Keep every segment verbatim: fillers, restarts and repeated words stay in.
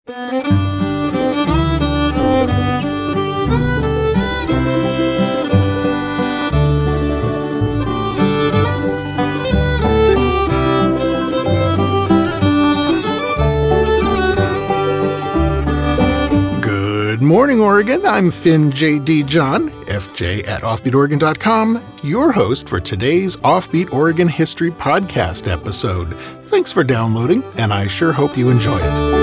Good morning, Oregon. I'm Finn J D. John, F J at offbeat oregon dot com, your host for today's Offbeat Oregon History Podcast episode. Thanks for downloading, and I sure hope you enjoy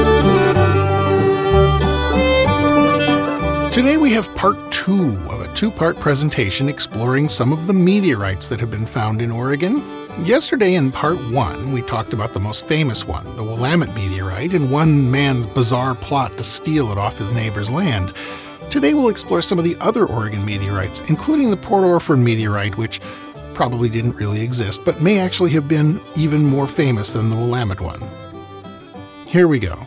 it. Today we have part two of a two-part presentation exploring some of the meteorites that have been found in Oregon. Yesterday in part one, we talked about the most famous one, the Willamette meteorite, and one man's bizarre plot to steal it off his neighbor's land. Today we'll explore some of the other Oregon meteorites, including the Port Orford meteorite, which probably didn't really exist, but may actually have been even more famous than the Willamette one. Here we go.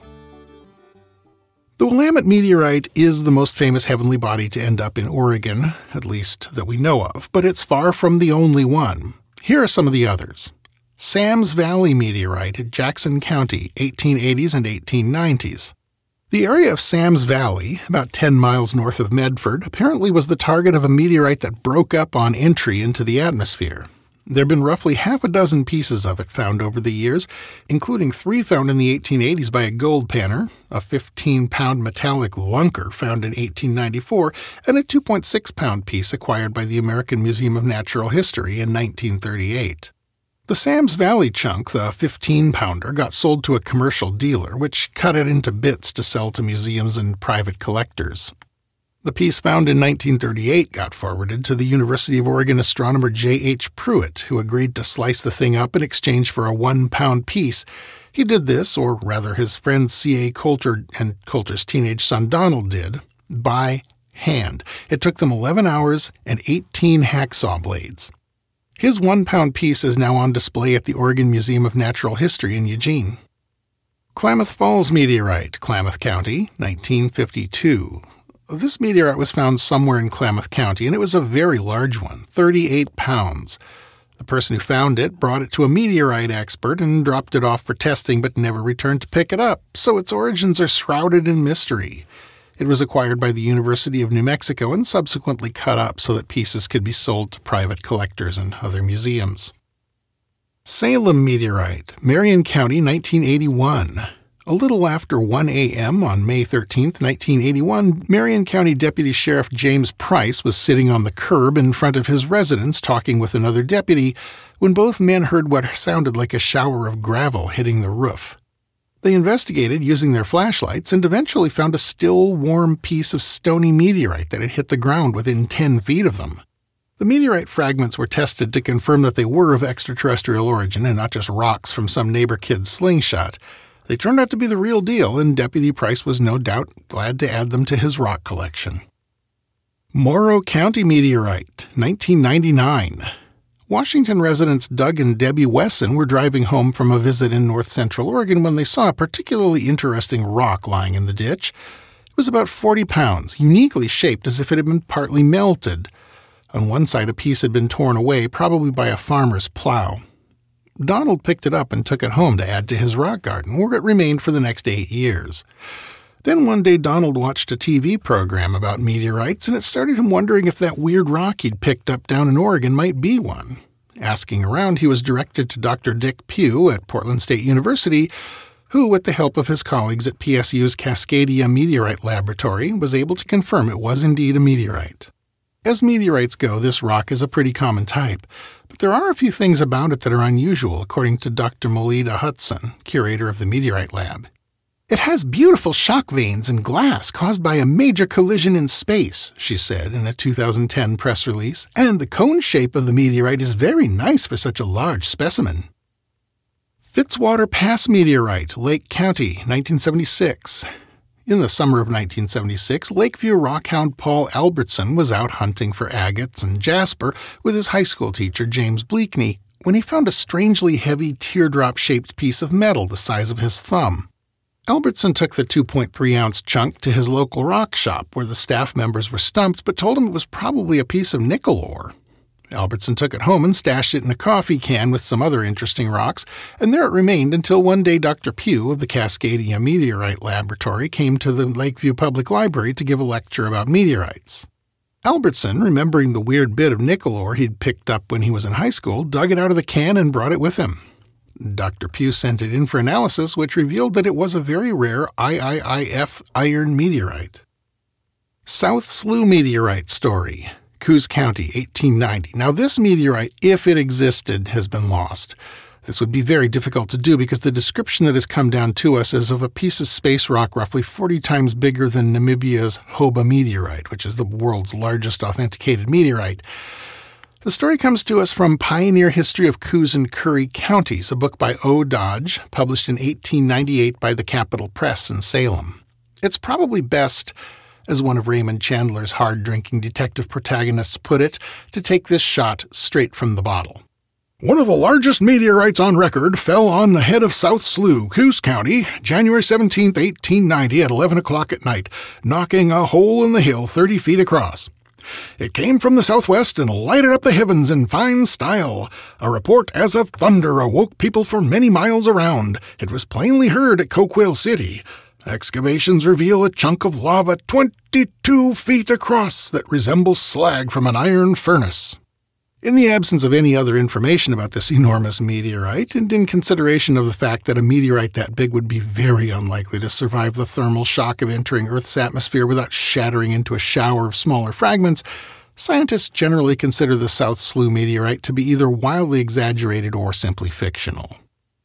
The Willamette meteorite is the most famous heavenly body to end up in Oregon, at least that we know of, but it's far from the only one. Here are some of the others. Sam's Valley meteorite at Jackson County, eighteen eighties and eighteen nineties. The area of Sam's Valley, about ten miles north of Medford, apparently was the target of a meteorite that broke up on entry into the atmosphere. There have been roughly half a dozen pieces of it found over the years, including three found in the eighteen eighties by a gold panner, a fifteen-pound metallic lunker found in eighteen ninety-four, and a two point six pound piece acquired by the American Museum of Natural History in nineteen thirty-eight. The Sam's Valley chunk, the fifteen-pounder, got sold to a commercial dealer, which cut it into bits to sell to museums and private collectors. The piece found in nineteen thirty-eight got forwarded to the University of Oregon astronomer J H Pruitt, who agreed to slice the thing up in exchange for a one-pound piece. He did this, or rather his friend C A Coulter and Coulter's teenage son Donald did, by hand. It took them eleven hours and eighteen hacksaw blades. His one-pound piece is now on display at the Oregon Museum of Natural History in Eugene. Klamath Falls meteorite, Klamath County, nineteen fifty-two. This meteorite was found somewhere in Klamath County, and it was a very large one, thirty-eight pounds. The person who found it brought it to a meteorite expert and dropped it off for testing but never returned to pick it up, so its origins are shrouded in mystery. It was acquired by the University of New Mexico and subsequently cut up so that pieces could be sold to private collectors and other museums. Salem meteorite, Marion County, nineteen eighty-one. A little after one a.m. on May thirteenth, nineteen eighty-one, Marion County Deputy Sheriff James Price was sitting on the curb in front of his residence talking with another deputy when both men heard what sounded like a shower of gravel hitting the roof. They investigated using their flashlights and eventually found a still, warm piece of stony meteorite that had hit the ground within ten feet of them. The meteorite fragments were tested to confirm that they were of extraterrestrial origin and not just rocks from some neighbor kid's slingshot. They turned out to be the real deal, and Deputy Price was no doubt glad to add them to his rock collection. Morrow County meteorite, nineteen ninety-nine. Washington residents Doug and Debbie Wesson were driving home from a visit in north central Oregon when they saw a particularly interesting rock lying in the ditch. It was about forty pounds, uniquely shaped as if it had been partly melted. On one side, a piece had been torn away, probably by a farmer's plow. Donald picked it up and took it home to add to his rock garden, where it remained for the next eight years. Then one day Donald watched a T V program about meteorites, and it started him wondering if that weird rock he'd picked up down in Oregon might be one. Asking around, he was directed to Doctor Dick Pugh at Portland State University, who, with the help of his colleagues at P S U's Cascadia Meteorite Laboratory, was able to confirm it was indeed a meteorite. As meteorites go, this rock is a pretty common type, but there are a few things about it that are unusual, according to Doctor Melita Hudson, curator of the Meteorite Lab. It has beautiful shock veins and glass caused by a major collision in space, she said in a two thousand ten press release, and the cone shape of the meteorite is very nice for such a large specimen. Fitzwater Pass meteorite, Lake County, nineteen seventy-six. In the summer of nineteen seventy-six, Lakeview rockhound Paul Albertson was out hunting for agates and jasper with his high school teacher James Bleakney when he found a strangely heavy teardrop-shaped piece of metal the size of his thumb. Albertson took the two point three ounce chunk to his local rock shop where the staff members were stumped but told him it was probably a piece of nickel ore. Albertson took it home and stashed it in a coffee can with some other interesting rocks, and there it remained until one day Doctor Pugh of the Cascadia Meteorite Laboratory came to the Lakeview Public Library to give a lecture about meteorites. Albertson, remembering the weird bit of nickel ore he'd picked up when he was in high school, dug it out of the can and brought it with him. Doctor Pugh sent it in for analysis, which revealed that it was a very rare I I I F iron meteorite. South Slough Meteorite Story, Coos County, eighteen ninety. Now this meteorite, if it existed, has been lost. This would be very difficult to do because the description that has come down to us is of a piece of space rock roughly forty times bigger than Namibia's Hoba meteorite, which is the world's largest authenticated meteorite. The story comes to us from Pioneer History of Coos and Curry Counties, a book by O. Dodge, published in eighteen ninety-eight by the Capitol Press in Salem. It's probably best, as one of Raymond Chandler's hard-drinking detective protagonists put it, to take this shot straight from the bottle. One of the largest meteorites on record fell on the head of South Slough, Coos County, January seventeenth, eighteen ninety at eleven o'clock at night, knocking a hole in the hill thirty feet across. It came from the southwest and lighted up the heavens in fine style. A report as of thunder awoke people for many miles around. It was plainly heard at Coquille City. Excavations reveal a chunk of lava twenty-two feet across that resembles slag from an iron furnace. In the absence of any other information about this enormous meteorite, and in consideration of the fact that a meteorite that big would be very unlikely to survive the thermal shock of entering Earth's atmosphere without shattering into a shower of smaller fragments, scientists generally consider the South Slough meteorite to be either wildly exaggerated or simply fictional.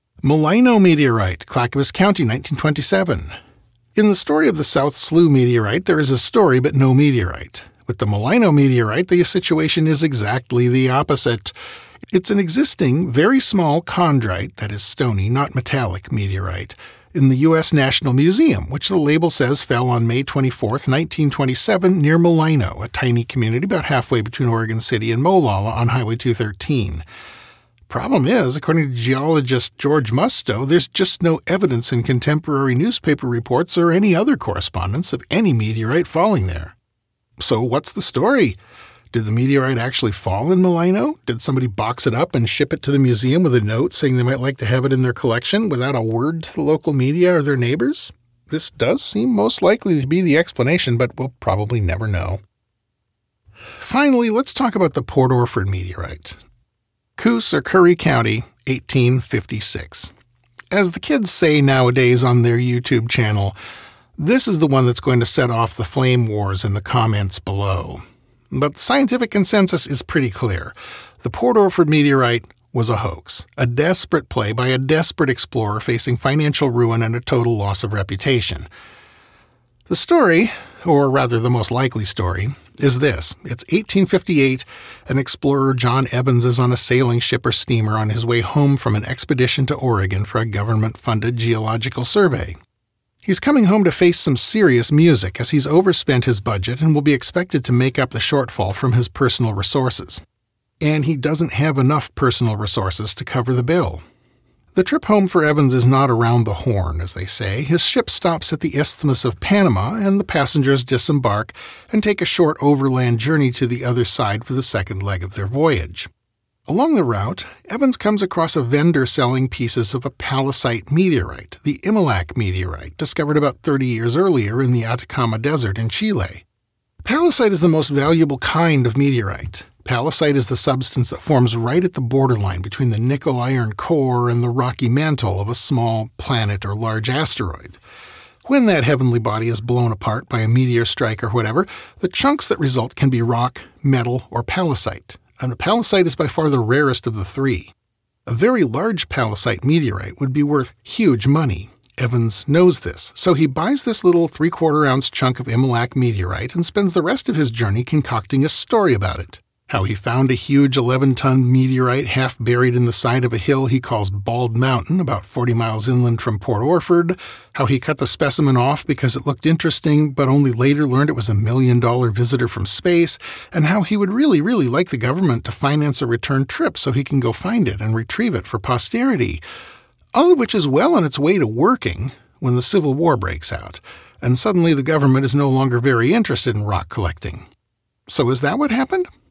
Mulino meteorite, Clackamas County, nineteen twenty-seven. In the story of the South Slough meteorite, there is a story but no meteorite. With the Mulino meteorite, the situation is exactly the opposite. It's an existing, very small chondrite, that is stony, not metallic, meteorite, in the U S National Museum, which the label says fell on May twenty-fourth, nineteen twenty-seven, near Mulino, a tiny community about halfway between Oregon City and Molalla on Highway two thirteen. Problem is, according to geologist George Musto, there's just no evidence in contemporary newspaper reports or any other correspondence of any meteorite falling there. So what's the story? Did the meteorite actually fall in Mulino? Did somebody box it up and ship it to the museum with a note saying they might like to have it in their collection without a word to the local media or their neighbors? This does seem most likely to be the explanation, but we'll probably never know. Finally, let's talk about the Port Orford meteorite. Coos or Curry County, eighteen fifty-six. As the kids say nowadays on their YouTube channel, this is the one that's going to set off the flame wars in the comments below. But the scientific consensus is pretty clear. The Port Orford meteorite was a hoax, a desperate play by a desperate explorer facing financial ruin and a total loss of reputation. The story, or rather the most likely story, is this. It's eighteen fifty-eight, and explorer John Evans is on a sailing ship or steamer on his way home from an expedition to Oregon for a government-funded geological survey. He's coming home to face some serious music as he's overspent his budget and will be expected to make up the shortfall from his personal resources. And he doesn't have enough personal resources to cover the bill. The trip home for Evans is not around the horn, as they say. His ship stops at the Isthmus of Panama, and the passengers disembark and take a short overland journey to the other side for the second leg of their voyage. Along the route, Evans comes across a vendor selling pieces of a palisite meteorite, the Imilac meteorite, discovered about thirty years earlier in the Atacama Desert in Chile. Palisite is the most valuable kind of meteorite. Palisite is the substance that forms right at the borderline between the nickel-iron core and the rocky mantle of a small planet or large asteroid. When that heavenly body is blown apart by a meteor strike or whatever, the chunks that result can be rock, metal, or palisite. And the palisite is by far the rarest of the three. A very large palisite meteorite would be worth huge money. Evans knows this, so he buys this little three-quarter ounce chunk of Imilac meteorite and spends the rest of his journey concocting a story about it. How he found a huge eleven-ton meteorite half buried in the side of a hill he calls Bald Mountain, about forty miles inland from Port Orford. How he cut the specimen off because it looked interesting, but only later learned it was a million-dollar visitor from space. And how he would really, really like the government to finance a return trip so he can go find it and retrieve it for posterity. All of which is well on its way to working when the Civil War breaks out, and suddenly the government is no longer very interested in rock collecting. So is that what happened?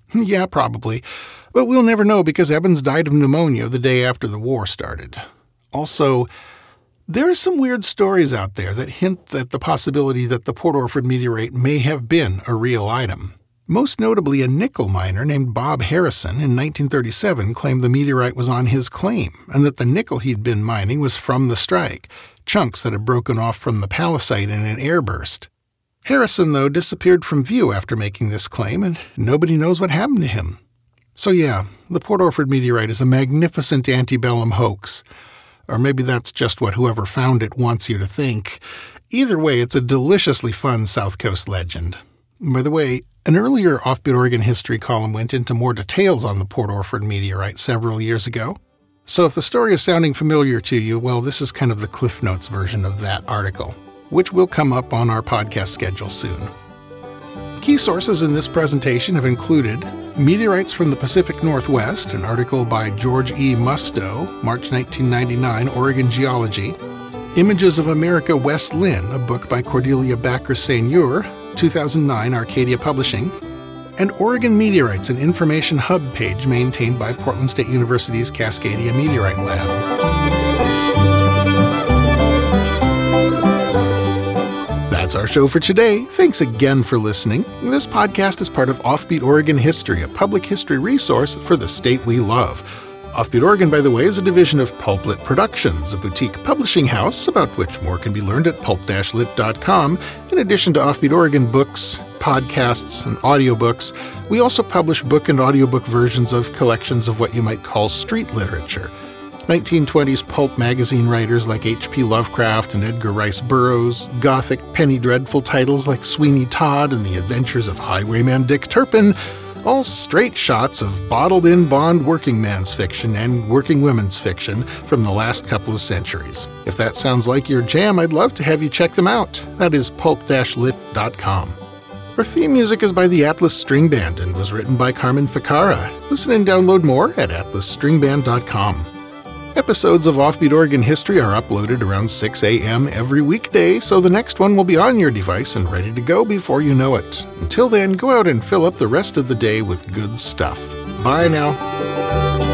Yeah, probably. But we'll never know because Evans died of pneumonia the day after the war started. Also, there are some weird stories out there that hint at the possibility that the Port Orford meteorite may have been a real item. Most notably, a nickel miner named Bob Harrison in nineteen thirty-seven claimed the meteorite was on his claim and that the nickel he'd been mining was from the strike, chunks that had broken off from the palisade in an airburst. Harrison, though, disappeared from view after making this claim, and nobody knows what happened to him. So yeah, the Port Orford meteorite is a magnificent antebellum hoax. Or maybe that's just what whoever found it wants you to think. Either way, it's a deliciously fun South Coast legend. By the way, an earlier Offbeat Oregon history column went into more details on the Port Orford meteorite several years ago. So if the story is sounding familiar to you, well, this is kind of the Cliff Notes version of that article, which will come up on our podcast schedule soon. Key sources in this presentation have included Meteorites from the Pacific Northwest, an article by George E. Musto, March nineteen ninety-nine, Oregon Geology, Images of America West Lynn, a book by Cordelia Backer-Seigneur, two thousand nine, Arcadia Publishing, and Oregon Meteorites, an information hub page maintained by Portland State University's Cascadia Meteorite Lab. That's our show for today. Thanks again for listening. This podcast is part of Offbeat Oregon History, a public history resource for the state we love. Offbeat Oregon, by the way, is a division of Pulplit Productions, a boutique publishing house about which more can be learned at pulp dash lit dot com. In addition to Offbeat Oregon books, podcasts, and audiobooks, we also publish book and audiobook versions of collections of what you might call street literature. nineteen twenties pulp magazine writers like H P Lovecraft and Edgar Rice Burroughs, gothic penny dreadful titles like Sweeney Todd and the Adventures of Highwayman Dick Turpin, all straight shots of bottled-in Bond working man's fiction and working women's fiction from the last couple of centuries. If that sounds like your jam, I'd love to have you check them out. That is pulp dash lit dot com. Our theme music is by the Atlas String Band and was written by Carmen Ficara. Listen and download more at atlas string band dot com. Episodes of Offbeat Oregon History are uploaded around six a.m. every weekday, so the next one will be on your device and ready to go before you know it. Until then, go out and fill up the rest of the day with good stuff. Bye now.